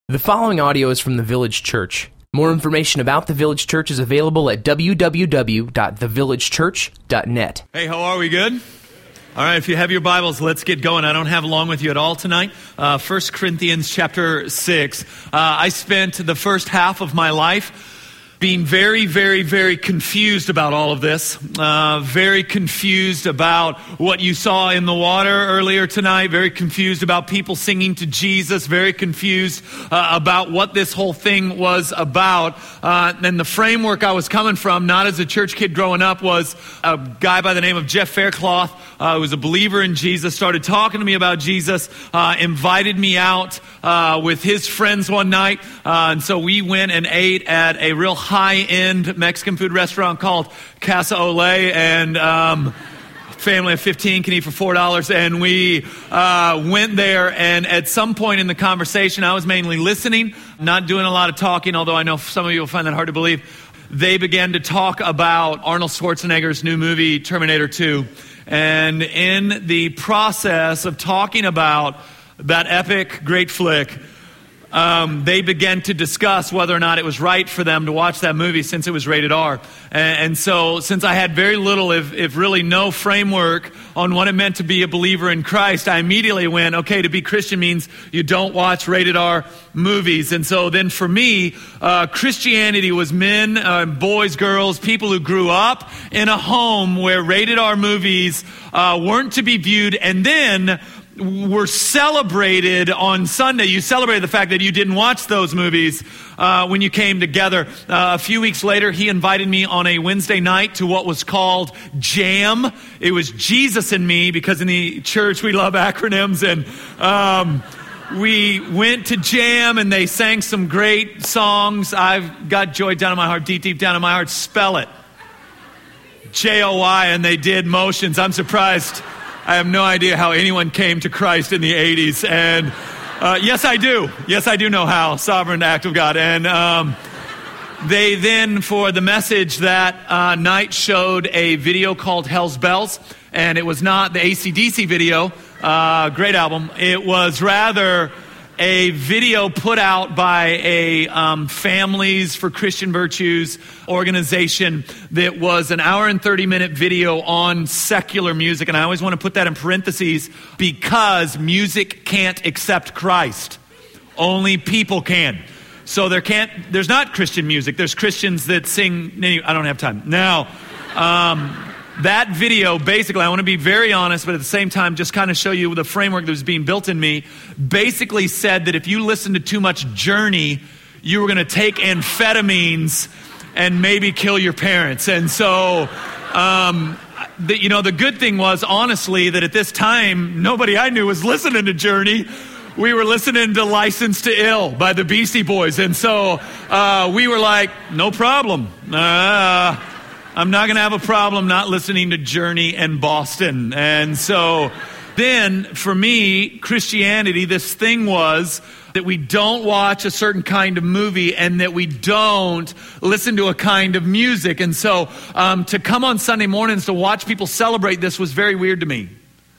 The following audio is from The Village Church. More information about The Village Church is available at www.thevillagechurch.net. Hey, how are we? Good? All right, if you have your Bibles, let's get going. I don't have long with you at all tonight. 1 Corinthians chapter 6. I spent the first half of my life being very confused about all of this. Very confused about what you saw in the water earlier tonight. Very confused about people singing to Jesus. Very confused about what this whole thing was about. And the framework I was coming from, not as a church kid growing up, was a guy by the name of Jeff Faircloth, who was a believer in Jesus, started talking to me about Jesus, invited me out with his friends one night. And so we went and ate at a real high-end Mexican food restaurant called Casa Olé, and family of 15 can eat for $4. And we went there, and at some point in the conversation, I was mainly listening, not doing a lot of talking, although I know some of you will find that hard to believe. They began to talk about Arnold Schwarzenegger's new movie, Terminator 2. And in the process of talking about that epic, great flick, they began to discuss whether or not it was right for them to watch that movie since it was rated R. And so since I had very little, if really no framework on what it meant to be a believer in Christ, I immediately went, okay, to be Christian means you don't watch rated R movies. And so then for me, Christianity was men, boys, girls, people who grew up in a home where rated R movies weren't to be viewed, and then were celebrated on Sunday. You celebrated the fact that you didn't watch those movies when you came together. A few weeks later, he invited me on a Wednesday night to what was called Jam. It was Jesus and Me, because in the church we love acronyms. And we went to Jam, and they sang some great songs. I've got joy down in my heart, deep down in my heart. Spell it. Joy, and they did motions. I'm surprised. I have no idea how anyone came to Christ in the 80s. And yes, I do. Yes, I do know how. Sovereign act of God. And they then, for the message that night, showed a video called Hell's Bells. And it was not the AC/DC video. Great album. It was rather a video put out by a Families for Christian Virtues organization that was an hour and 30-minute video on secular music. And I always want to put that in parentheses, because music can't accept Christ. Only people can. So there's not Christian music. There's Christians that sing. I don't have time. Now, that video, basically, I want to be very honest, but at the same time, just kind of show you the framework that was being built in me, basically said that if you listened to too much Journey, you were going to take amphetamines and maybe kill your parents. And so, the good thing was, honestly, that at this time, nobody I knew was listening to Journey. We were listening to License to Ill by the Beastie Boys. And so we were like, no problem. I'm not going to have a problem not listening to Journey and Boston. And so then, for me, Christianity, this thing was that we don't watch a certain kind of movie and that we don't listen to a kind of music. And so to come on Sunday mornings to watch people celebrate this was very weird to me.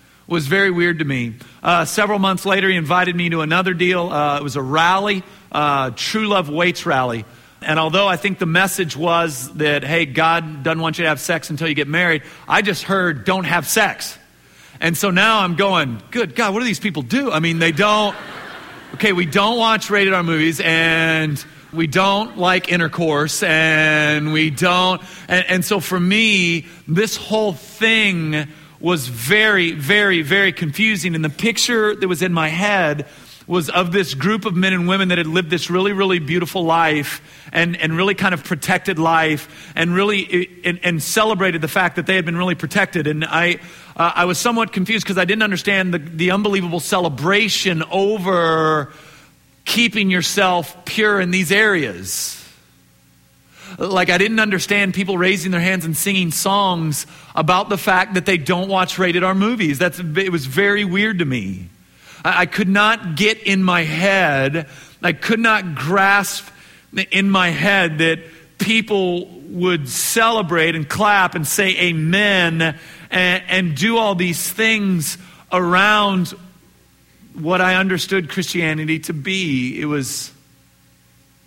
Several months later, he invited me to another deal. It was a rally, True Love Waits rally. And although I think the message was that, hey, God doesn't want you to have sex until you get married, I just heard, don't have sex. And so now I'm going, good God, what do these people do? I mean, we don't watch rated R movies, and we don't like intercourse, and we don't. And so for me, this whole thing was very confusing. And the picture that was in my head was of this group of men and women that had lived this really beautiful life and really kind of protected life and really and celebrated the fact that they had been really protected. And I was somewhat confused because I didn't understand the unbelievable celebration over keeping yourself pure in these areas. Like, I didn't understand people raising their hands and singing songs about the fact that they don't watch rated R movies. It was very weird to me. I could not get in my head, I could not grasp in my head that people would celebrate and clap and say amen and do all these things around what I understood Christianity to be. It was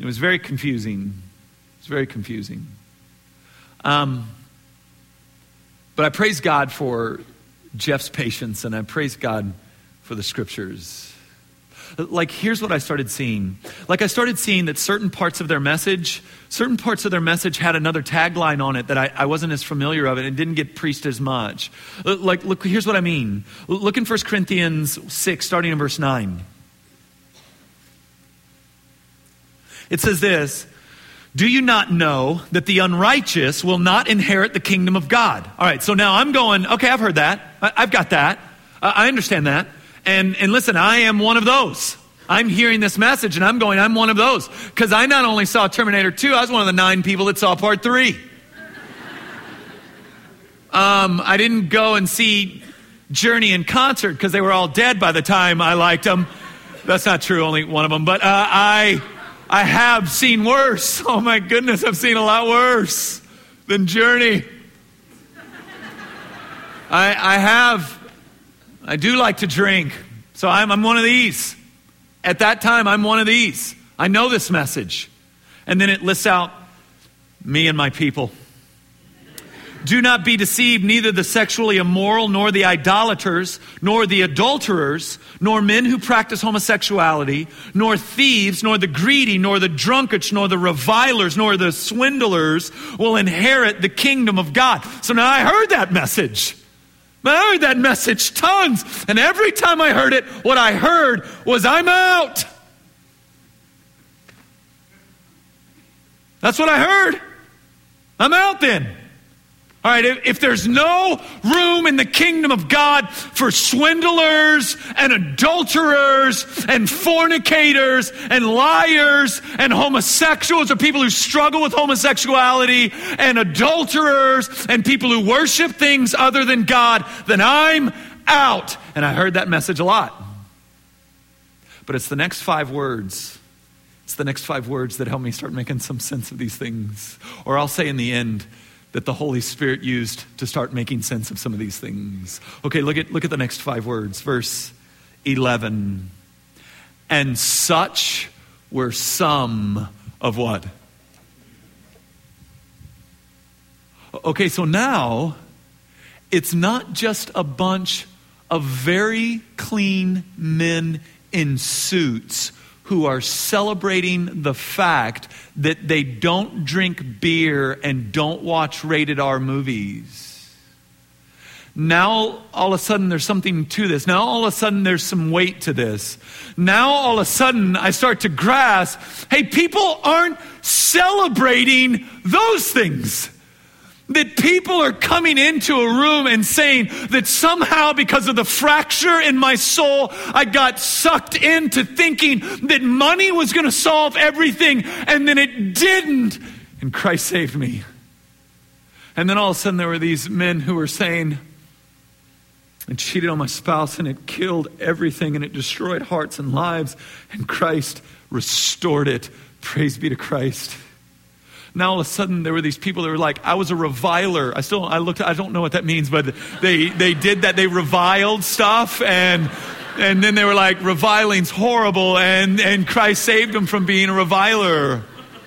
It was very confusing. It's very confusing. But I praise God for Jeff's patience, and I praise God for the scriptures. Like, here's what I started seeing. Like, I started seeing that certain parts of their message had another tagline on it that I wasn't as familiar of, and it didn't get preached as much. Like, look, here's what I mean. Look in 1 Corinthians 6, starting in verse 9. It says this: do you not know that the unrighteous will not inherit the kingdom of God? All right, so now I'm going, okay, I've heard that. I've got that. I understand that. And listen, I am one of those. I'm hearing this message and I'm going, I'm one of those. Because I not only saw Terminator 2, I was one of the 9 people that saw part 3. I didn't go and see Journey in concert because they were all dead by the time I liked them. That's not true, only one of them. But I have seen worse. Oh my goodness, I've seen a lot worse than Journey. I do like to drink, so I'm one of these. At that time, I'm one of these. I know this message. And then it lists out me and my people. Do not be deceived, neither the sexually immoral, nor the idolaters, nor the adulterers, nor men who practice homosexuality, nor thieves, nor the greedy, nor the drunkards, nor the revilers, nor the swindlers will inherit the kingdom of God. So now I heard that message. I heard that message tons. And every time I heard it, what I heard was, I'm out. That's what I heard. I'm out then. All right, if there's no room in the kingdom of God for swindlers and adulterers and fornicators and liars and homosexuals or people who struggle with homosexuality and adulterers and people who worship things other than God, then I'm out. And I heard that message a lot. But it's the next 5 words. It's the next 5 words that help me start making some sense of these things. Or I'll say in the end, that the Holy Spirit used to start making sense of some of these things. Okay, look at the next 5 words. Verse 11. And such were some of what? Okay, so now it's not just a bunch of very clean men in suits who are celebrating the fact that they don't drink beer and don't watch rated R movies. Now, all of a sudden, there's something to this. Now, all of a sudden, there's some weight to this. Now, all of a sudden, I start to grasp, hey, people aren't celebrating those things. That people are coming into a room and saying that somehow because of the fracture in my soul, I got sucked into thinking that money was going to solve everything, and then it didn't, and Christ saved me. And then all of a sudden there were these men who were saying, I cheated on my spouse and it killed everything and it destroyed hearts and lives, and Christ restored it. Praise be to Christ. Now all of a sudden there were these people that were like, I was a reviler. I don't know what that means, but they did that. They reviled stuff and then they were like, reviling's horrible, and Christ saved them from being a reviler.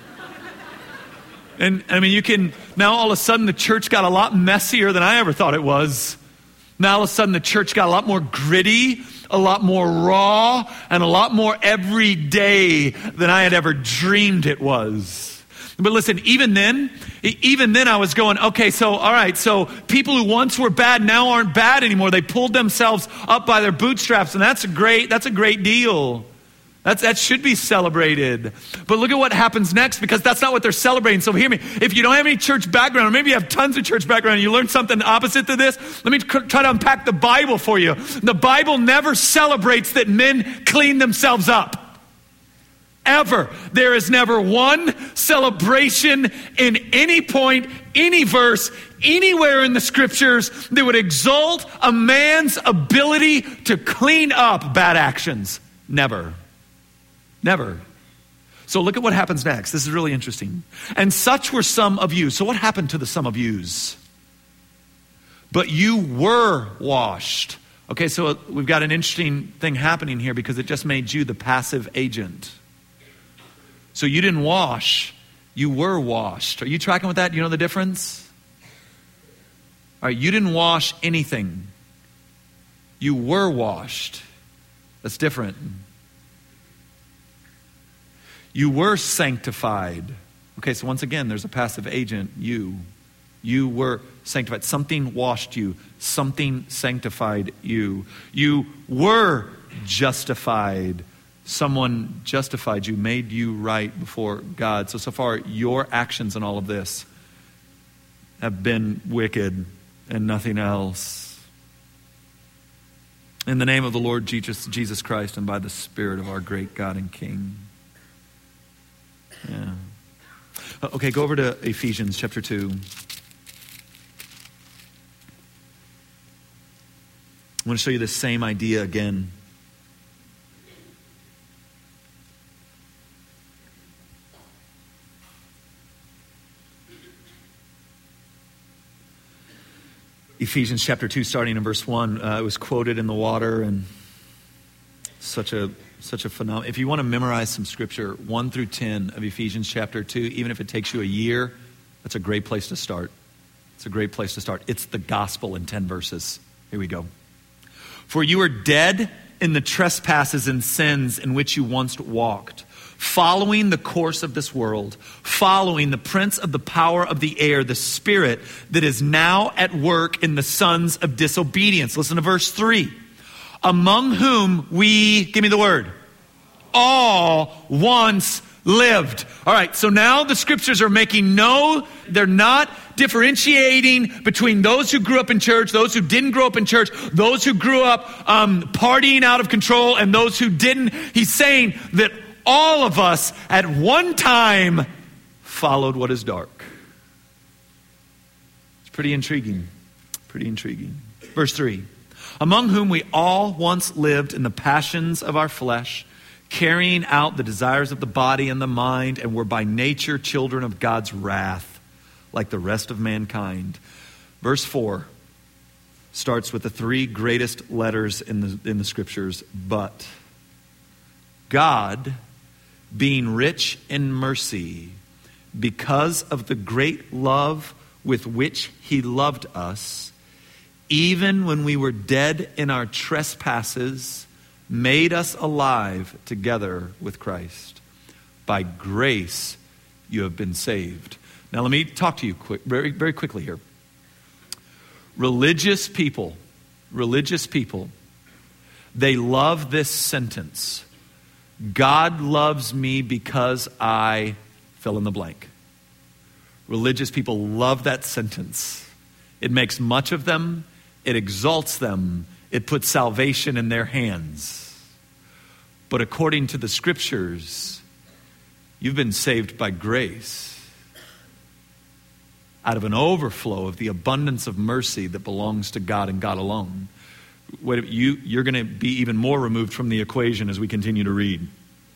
And I mean, now all of a sudden the church got a lot messier than I ever thought it was. Now all of a sudden the church got a lot more gritty, a lot more raw, and a lot more everyday than I had ever dreamed it was. But listen, even then I was going, okay, so all right, so people who once were bad now aren't bad anymore. They pulled themselves up by their bootstraps, and that's a great deal. That should be celebrated. But look at what happens next, because that's not what they're celebrating. So hear me. If you don't have any church background, or maybe you have tons of church background and you learned something opposite to this, let me try to unpack the Bible for you. The Bible never celebrates that men clean themselves up. Ever. There is never one celebration in any point, any verse, anywhere in the scriptures that would exalt a man's ability to clean up bad actions. Never. Never. So look at what happens next. This is really interesting. And such were some of you. So what happened to the some of yous? But you were washed. Okay, so we've got an interesting thing happening here because it just made you the passive agent. So you didn't wash, you were washed. Are you tracking with that? You know the difference? All right, you didn't wash anything. You were washed. That's different. You were sanctified. Okay, so once again, there's a passive agent, you. You were sanctified. Something washed you. Something sanctified you. You were justified. Someone justified you, made you right before God. So far, your actions in all of this have been wicked and nothing else. In the name of the Lord Jesus Christ and by the Spirit of our great God and King. Yeah. Okay, go over to Ephesians chapter 2. I want to show you the same idea again. Ephesians chapter 2, starting in verse 1. It was quoted in the water, and such a phenomenon. If you want to memorize some scripture, 1 through 10 of Ephesians chapter 2, even if it takes you a year, that's a great place to start. It's a great place to start. It's the gospel in 10 verses. Here we go. For you are dead in the trespasses and sins in which you once walked, following the course of this world, following the prince of the power of the air, the spirit that is now at work in the sons of disobedience. Listen to verse 3. Among whom we, give me the word, all once lived. All right, so now the scriptures are they're not differentiating between those who grew up in church, those who didn't grow up in church, those who grew up partying out of control, and those who didn't. He's saying that all of us at one time followed what is dark. It's pretty intriguing. Pretty intriguing. Verse 3. Among whom we all once lived in the passions of our flesh, carrying out the desires of the body and the mind, and were by nature children of God's wrath, like the rest of mankind. Verse 4 starts with the three greatest letters in the scriptures. But God, being rich in mercy, because of the great love with which he loved us, even when we were dead in our trespasses, made us alive together with Christ. By grace you have been saved. Now let me talk to you very, very quickly here. Religious people, they love this sentence. God loves me because I fill in the blank. Religious people love that sentence. It makes much of them. It exalts them. It puts salvation in their hands. But according to the scriptures, you've been saved by grace, out of an overflow of the abundance of mercy that belongs to God and God alone. You're going to be even more removed from the equation as we continue to read.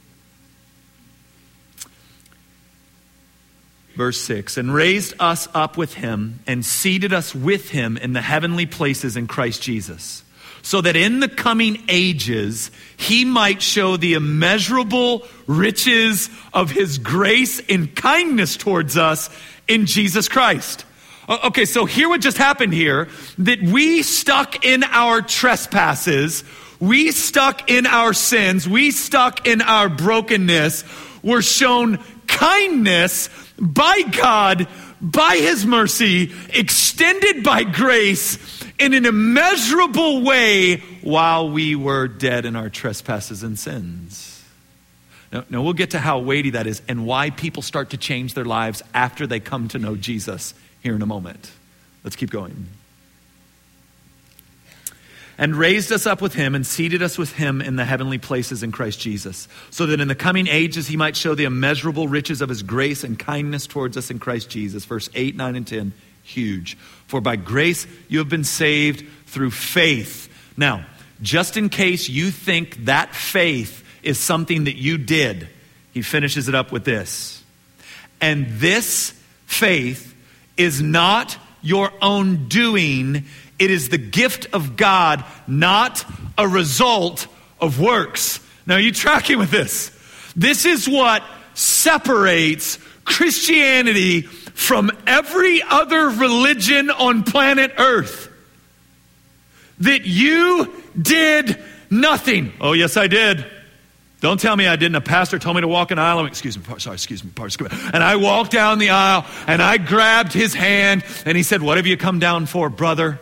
Verse 6, and raised us up with him and seated us with him in the heavenly places in Christ Jesus, so that in the coming ages he might show the immeasurable riches of his grace and kindness towards us in Jesus Christ. Okay, so hear what just happened here, that we stuck in our trespasses, we stuck in our sins, we stuck in our brokenness, were shown kindness by God, by his mercy, extended by grace in an immeasurable way while we were dead in our trespasses and sins. Now we'll get to how weighty that is and why people start to change their lives after they come to know Jesus here in a moment. Let's keep going. And raised us up with him and seated us with him in the heavenly places in Christ Jesus, so that in the coming ages he might show the immeasurable riches of his grace and kindness towards us in Christ Jesus. Verse 8, 9, and 10, huge. For by grace you have been saved through faith. Now, just in case you think that faith is something that you did, he finishes it up with this. And this faith is not your own doing. It is the gift of God, not a result of works. Now, are you tracking with this? This is what separates Christianity from every other religion on planet Earth. That you did nothing. Oh, yes, I did. Don't tell me I didn't. A pastor told me to walk an aisle. Excuse me. And I walked down the aisle and I grabbed his hand and he said, "What have you come down for, brother?"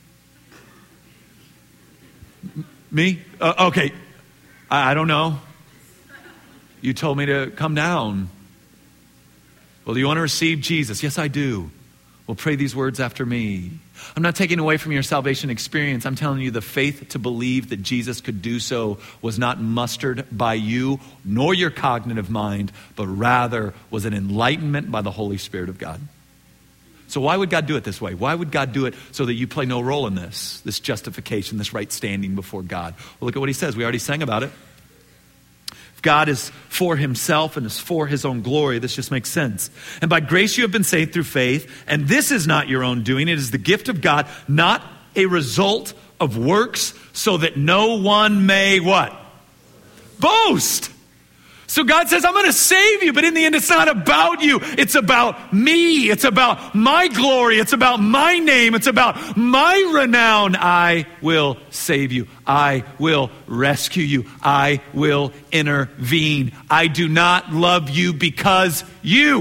Me? Okay. I don't know. You told me to come down. Well, do you want to receive Jesus? Yes, I do. Well, pray these words after me. I'm not taking away from your salvation experience. I'm telling you the faith to believe that Jesus could do so was not mustered by you nor your cognitive mind, but rather was an enlightenment by the Holy Spirit of God. So why would God do it this way? Why would God do it so that you play no role in this justification, this right standing before God? Well, look at what he says. We already sang about it. If God is for himself and is for his own glory, this just makes sense. And by grace you have been saved through faith, and this is not your own doing. It is the gift of God, not a result of works, so that no one may what? Boast. So God says, I'm going to save you, but in the end it's not about you. It's about me. It's about my glory. It's about my name. It's about my renown. I will save you. I will rescue you. I will intervene. I do not love you because you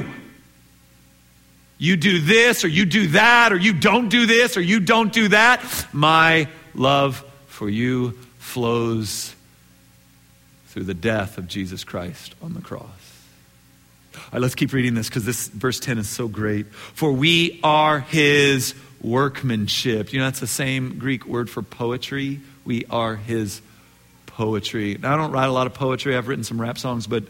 do this or you do that or you don't do this or you don't do that. My love for you flows through the death of Jesus Christ on the cross. All right, let's keep reading this because this verse 10 is so great. For we are his workmanship. You know, that's the same Greek word for poetry. We are his poetry. Now, I don't write a lot of poetry. I've written some rap songs, but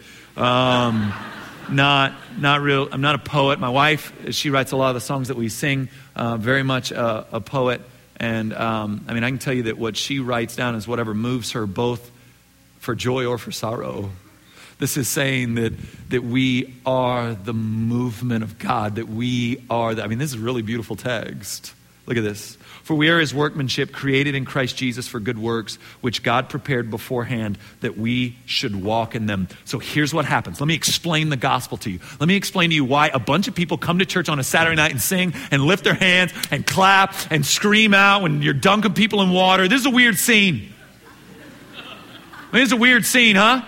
not real. I'm not a poet. My wife, she writes a lot of the songs that we sing. Very much a poet. And I can tell you that what she writes down is whatever moves her both for joy or for sorrow. This is saying that we are the movement of God, that we are, this is a really beautiful text. Look at this. For we are his workmanship, created in Christ Jesus for good works, which God prepared beforehand that we should walk in them. So here's what happens. Let me explain the gospel to you. Let me explain to you why a bunch of people come to church on a Saturday night and sing and lift their hands and clap and scream out when you're dunking people in water. This is a weird scene. It's a weird scene, huh?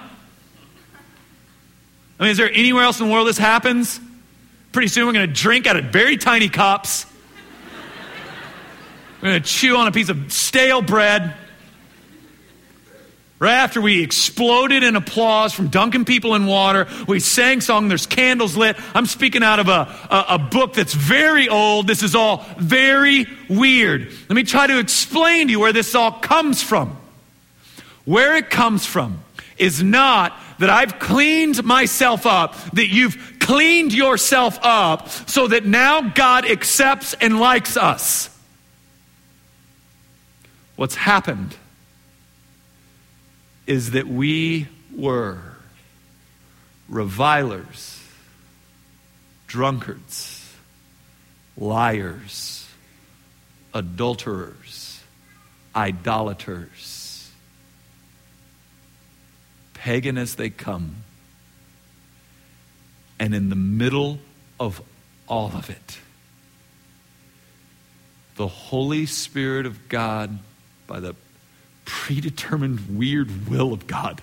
Is there anywhere else in the world this happens? Pretty soon we're going to drink out of very tiny cups. We're going to chew on a piece of stale bread. Right after we exploded in applause from dunking people in water, we sang song, there's candles lit. I'm speaking out of a book that's very old. This is all very weird. Let me try to explain to you where this all comes from. Where it comes from is not that I've cleaned myself up, that you've cleaned yourself up so that now God accepts and likes us. What's happened is that we were revilers, drunkards, liars, adulterers, idolaters, pagan as they come. And in the middle of all of it, the Holy Spirit of God, by the predetermined weird will of God,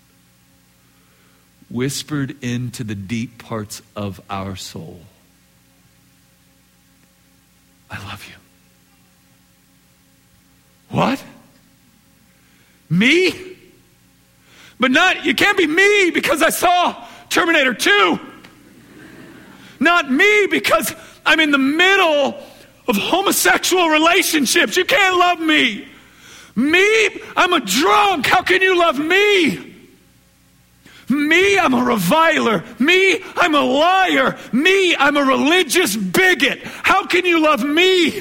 whispered into the deep parts of our soul, I love you. What? Me? But you can't be me because I saw Terminator 2. Not me because I'm in the middle of homosexual relationships. You can't love me. Me, I'm a drunk. How can you love me? Me, I'm a reviler. Me, I'm a liar. Me, I'm a religious bigot. How can you love me?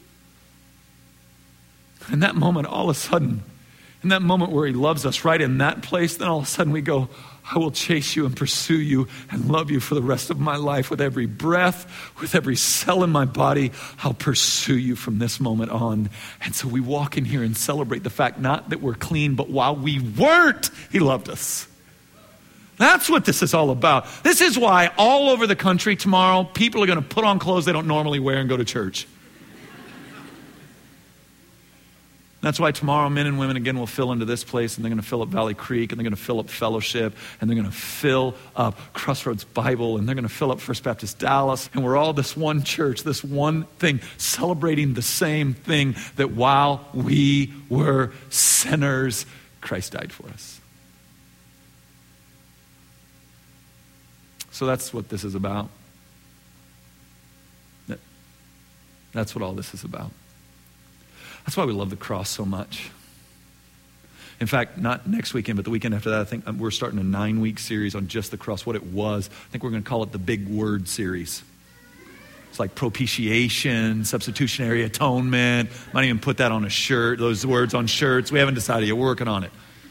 In that moment, all of a sudden, in that moment where he loves us, right in that place, then all of a sudden we go, I will chase you and pursue you and love you for the rest of my life. With every breath, with every cell in my body, I'll pursue you from this moment on. And so we walk in here and celebrate the fact not that we're clean, but while we weren't, he loved us. That's what this is all about. This is why all over the country tomorrow, people are going to put on clothes they don't normally wear and go to church. That's why tomorrow men and women again will fill into this place, and they're going to fill up Valley Creek, and they're going to fill up Fellowship, and they're going to fill up Crossroads Bible, and they're going to fill up First Baptist Dallas. And we're all this one church, this one thing, celebrating the same thing, that while we were sinners, Christ died for us. So that's what this is about. That's what all this is about. That's why we love the cross so much. In fact, not next weekend, but the weekend after that, I think we're starting a 9-week series on just the cross, what it was. I think we're going to call it the Big Word series. It's like propitiation, substitutionary atonement. Might even put that on a shirt, those words on shirts. We haven't decided yet. We're working on it.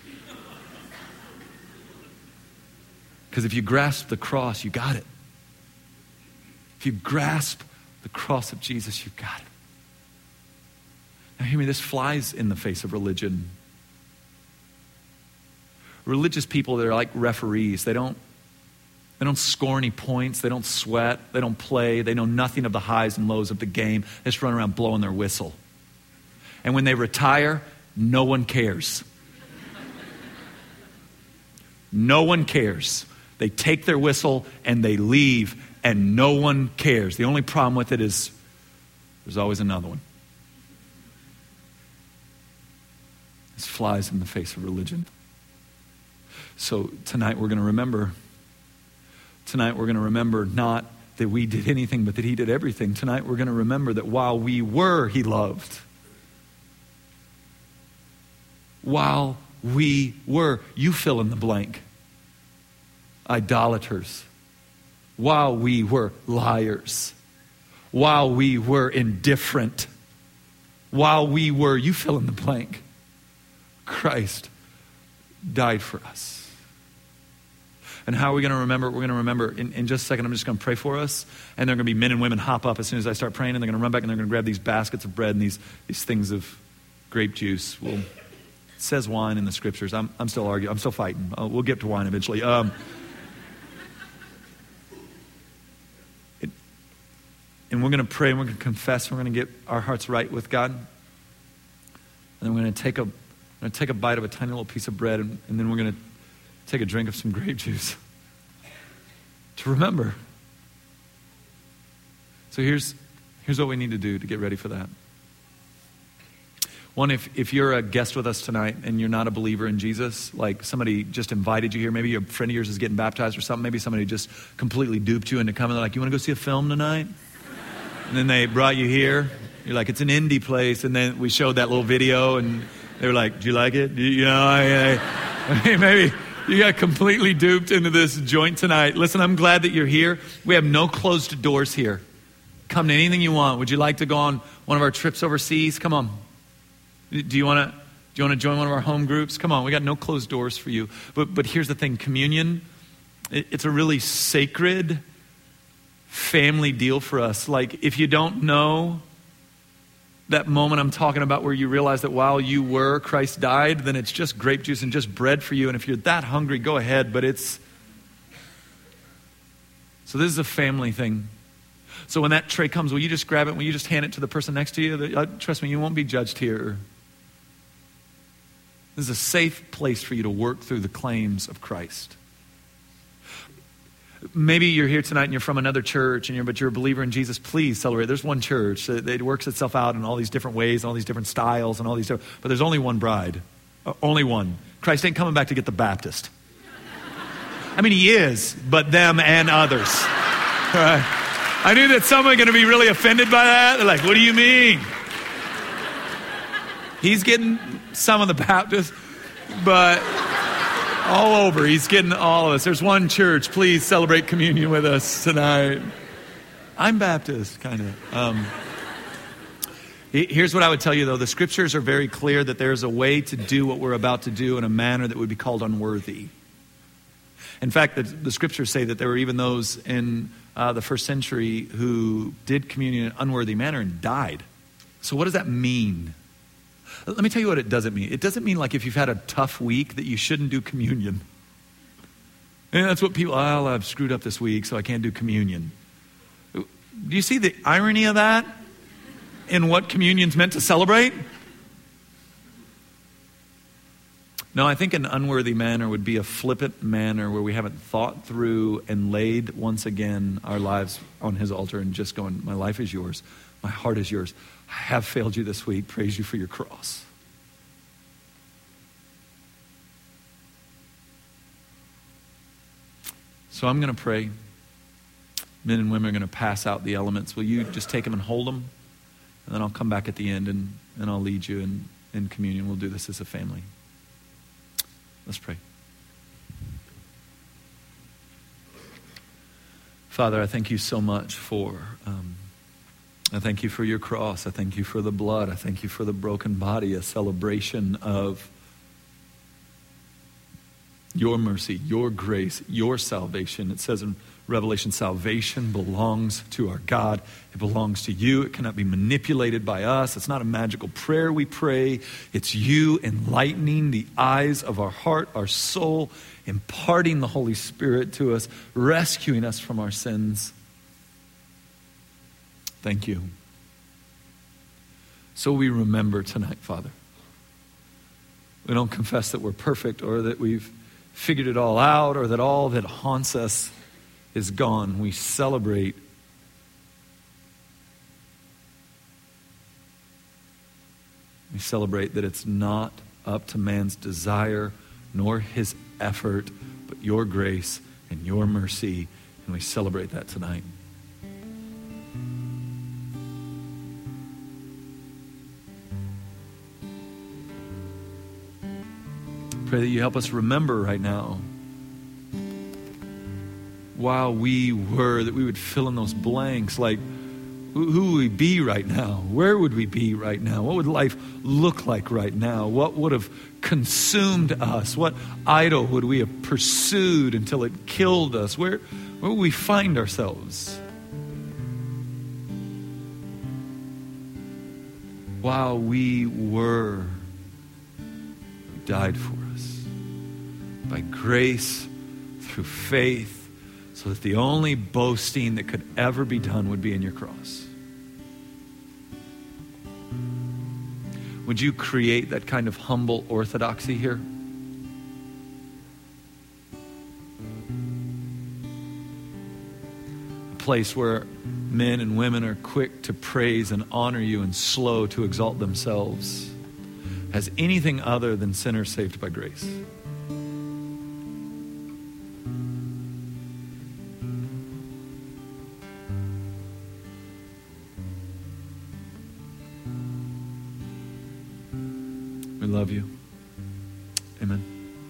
Because if you grasp the cross, you got it. If you grasp the cross of Jesus, you got it. Now hear me, this flies in the face of religion. Religious people, they're like referees. They don't score any points. They don't sweat. They don't play. They know nothing of the highs and lows of the game. They just run around blowing their whistle. And when they retire, no one cares. No one cares. They take their whistle and they leave, and no one cares. The only problem with it is there's always another one. This flies in the face of religion. So tonight we're going to remember. Tonight we're going to remember not that we did anything, but that he did everything. Tonight we're going to remember that while we were, he loved. While we were, you fill in the blank. Idolaters. While we were liars. While we were indifferent. While we were, you fill in the blank. Christ died for us. And how are we going to remember? We're going to remember in just a second. I'm just going to pray for us. And there are going to be men and women hop up as soon as I start praying. And they're going to run back and they're going to grab these baskets of bread and these things of grape juice. Well, it says wine in the scriptures. I'm still arguing. I'm still fighting. We'll get to wine eventually. And we're going to pray and we're going to confess. We're going to get our hearts right with God. And then we're going to take a bite of a tiny little piece of bread, and then we're going to take a drink of some grape juice to remember. So here's what we need to do to get ready for that. One, if you're a guest with us tonight and you're not a believer in Jesus, like somebody just invited you here, maybe a friend of yours is getting baptized or something, maybe somebody just completely duped you into coming, they're like, you want to go see a film tonight? And then they brought you here. You're like, it's an indie place. And then we showed that little video and they were like, do you like it? I mean, maybe you got completely duped into this joint tonight. Listen, I'm glad that you're here. We have no closed doors here. Come to anything you want. Would you like to go on one of our trips overseas? Come on. Do you want to join one of our home groups? Come on. We got no closed doors for you. But here's the thing. Communion, it's a really sacred family deal for us. Like, if you don't know that moment I'm talking about where you realize that while you were, Christ died, then it's just grape juice and just bread for you. And if you're that hungry, go ahead. But so this is a family thing. So when that tray comes, will you just grab it? Will you just hand it to the person next to you? Trust me, you won't be judged here. This is a safe place for you to work through the claims of Christ. Maybe you're here tonight and you're from another church, but you're a believer in Jesus. Please celebrate. There's one church. It works itself out in all these different ways, and all these different styles, and all these different, but there's only one bride. Only one. Christ ain't coming back to get the Baptist. I mean, he is, but them and others. Right? I knew that someone going to be really offended by that. They're like, what do you mean? He's getting some of the Baptists, but all over. He's getting all of us. There's one church. Please celebrate communion with us tonight. I'm Baptist, kind of. Here's what I would tell you, though. The scriptures are very clear that there's a way to do what we're about to do in a manner that would be called unworthy. In fact, the scriptures say that there were even those in the first century who did communion in an unworthy manner and died. So what does that mean? Let me tell you what it doesn't mean. It doesn't mean like if you've had a tough week that you shouldn't do communion. And that's what people, I've screwed up this week, so I can't do communion. Do you see the irony of that in what communion's meant to celebrate? No, I think an unworthy manner would be a flippant manner where we haven't thought through and laid once again our lives on his altar and just going, my life is yours. My heart is yours. I have failed you this week. Praise you for your cross. So I'm going to pray. Men and women are going to pass out the elements. Will you just take them and hold them? And then I'll come back at the end and I'll lead you in communion. We'll do this as a family. Let's pray. Father, I thank you so much for, I thank you for your cross. I thank you for the blood. I thank you for the broken body, a celebration of your mercy, your grace, your salvation. It says in Revelation, salvation belongs to our God. It belongs to you. It cannot be manipulated by us. It's not a magical prayer we pray. It's you enlightening the eyes of our heart, our soul, imparting the Holy Spirit to us, rescuing us from our sins. Thank you. So we remember tonight, Father. We don't confess that we're perfect or that we've figured it all out or that all that haunts us is gone. We celebrate that it's not up to man's desire nor his effort, but your grace and your mercy, and we celebrate that tonight. Pray that you help us remember right now, while we were, that we would fill in those blanks, like who would we be right now? Where would we be right now? What would life look like right now? What would have consumed us? What idol would we have pursued until it killed us? Where would we find ourselves? While we were, you died for us. By grace, through faith, so that the only boasting that could ever be done would be in your cross. Would you create that kind of humble orthodoxy here? A place where men and women are quick to praise and honor you and slow to exalt themselves as anything other than sinners saved by grace. We love you. Amen.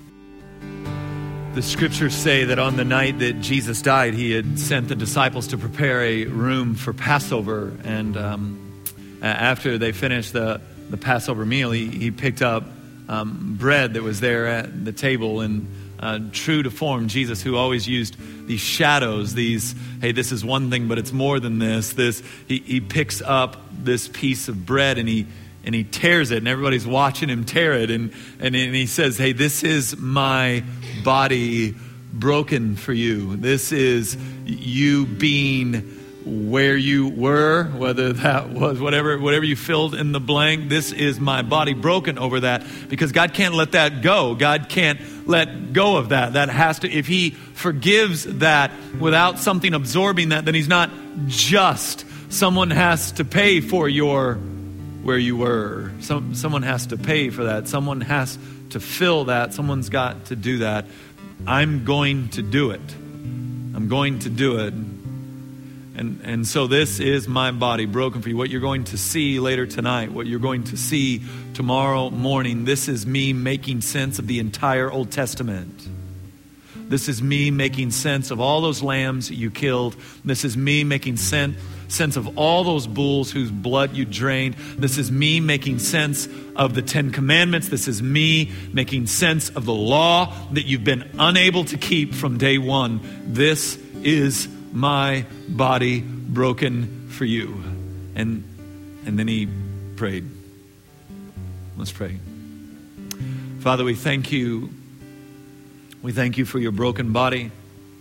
The scriptures say that on the night that Jesus died, he had sent the disciples to prepare a room for Passover. And after they finished the Passover meal, he picked up bread that was there at the table. And true to form, Jesus, who always used these shadows, hey, this is one thing, but it's more than this. He picks up this piece of bread and he tears it, and everybody's watching him tear it, and he says, hey, this is my body broken for you. This is you being where you were, whether that was whatever you filled in the blank. This is my body broken over that, because God can't let that go. God can't let go of that. That has to, if he forgives that without something absorbing that, then he's not just. Someone has to pay for where you were. Someone has to pay for that. Someone has to fill that. Someone's got to do that. I'm going to do it. I'm going to do it. And so this is my body broken for you. What you're going to see later tonight, what you're going to see tomorrow morning, this is me making sense of the entire Old Testament. This is me making sense of all those lambs you killed. This is me making sense of all those bulls whose blood you drained. This is me making sense of the 10 Commandments. This is me making sense of the law that you've been unable to keep from day one. This is my body broken for you. And then he prayed. Let's pray. Father, we thank you We thank you for your broken body.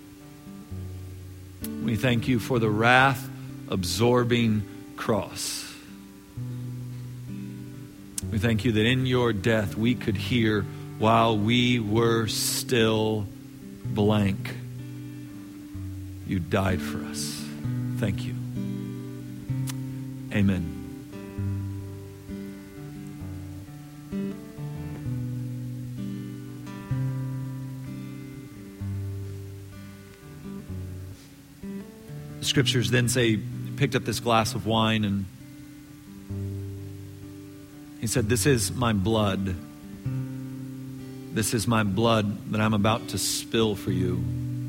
We thank you for the wrath-absorbing cross. We thank you that in your death we could hear while we were still blank. You died for us. Thank you. Amen. The scriptures then say, he picked up this glass of wine and he said, "This is my blood. This is my blood that I'm about to spill for you."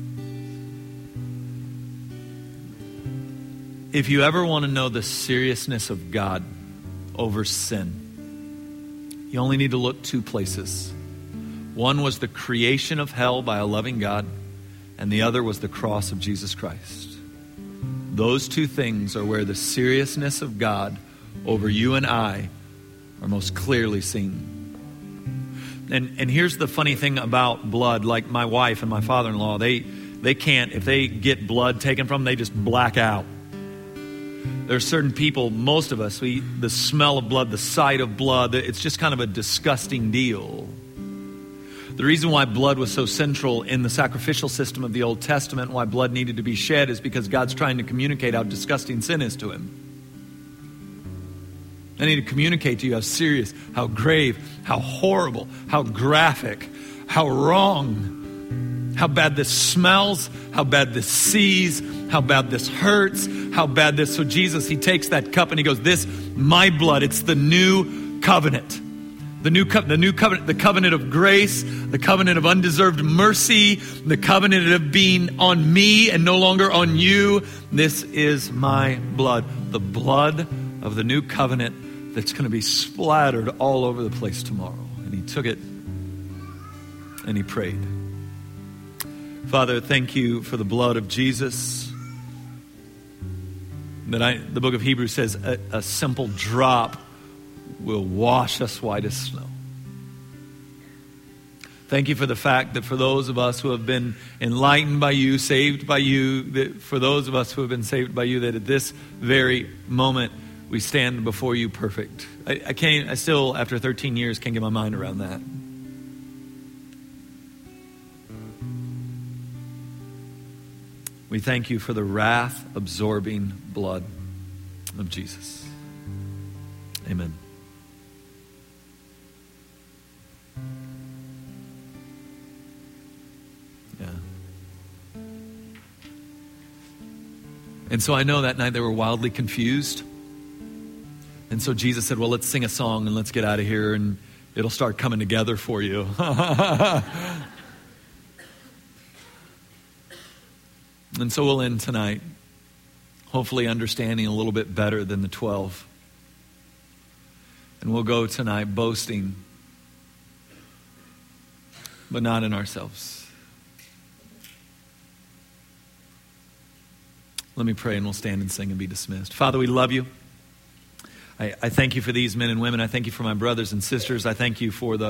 If you ever want to know the seriousness of God over sin, you only need to look two places. One was the creation of hell by a loving God, and the other was the cross of Jesus Christ. Those two things are where the seriousness of God over you and I are most clearly seen. And here's the funny thing about blood. Like my wife and my father-in-law, they can't, if they get blood taken from them, they just black out. There's certain people, most of us, the smell of blood, the sight of blood, it's just kind of a disgusting deal. The reason why blood was so central in the sacrificial system of the Old Testament, why blood needed to be shed, is because God's trying to communicate how disgusting sin is to him. I need to communicate to you how serious, how grave, how horrible, how graphic, how wrong, how bad this smells, how bad this sees, how bad this hurts, how bad this. So Jesus, he takes that cup and he goes, "This, my blood, it's the new covenant. The new covenant, the covenant of grace, the covenant of undeserved mercy, the covenant of being on me and no longer on you. This is my blood, the blood of the new covenant that's going to be splattered all over the place tomorrow." And he took it and he prayed. Father, thank you for the blood of Jesus. The book of Hebrews says a simple drop will wash us white as snow. Thank you for the fact that for those of us who have been enlightened by you, saved by you, that for those of us who have been saved by you, that at this very moment we stand before you perfect. I still, after 13 years, can't get my mind around that. We thank you for the wrath-absorbing blood of Jesus. Amen. Yeah. And so I know that night they were wildly confused. And so Jesus said, "Well, let's sing a song and let's get out of here and it'll start coming together for you." And so we'll end tonight, hopefully understanding a little bit better than the 12. And we'll go tonight boasting, but not in ourselves. Let me pray and we'll stand and sing and be dismissed. Father, we love you. I thank you for these men and women. I thank you for my brothers and sisters. I thank you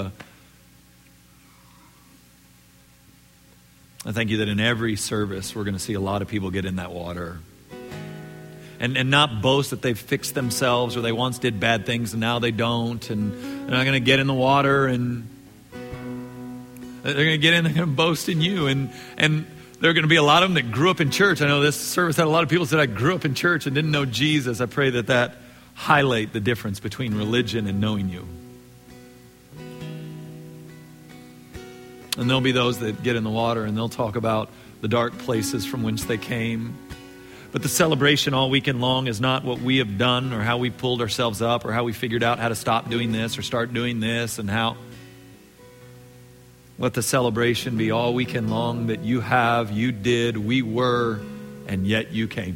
that in every service we're going to see a lot of people get in that water. And not boast that they've fixed themselves or they once did bad things and now they don't. And they're not going to get in the water and they're going to get in, they're going to boast in you. And there are going to be a lot of them that grew up in church. I know this service had a lot of people that said, "I grew up in church and didn't know Jesus." I pray that highlight the difference between religion and knowing you. And there'll be those that get in the water and they'll talk about the dark places from whence they came. But the celebration all weekend long is not what we have done or how we pulled ourselves up or how we figured out how to stop doing this or start doing this and how. Let the celebration be all weekend long that you have, you did, we were, and yet you came.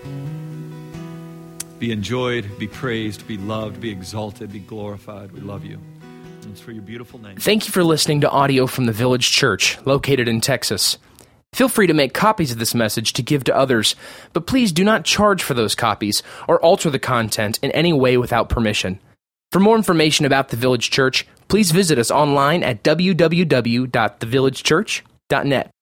Be enjoyed, be praised, be loved, be exalted, be glorified. We love you. It's for your beautiful name. Thank you for listening to audio from the Village Church, located in Texas. Feel free to make copies of this message to give to others, but please do not charge for those copies or alter the content in any way without permission. For more information about the Village Church, please visit us online at www.thevillagechurch.com. net.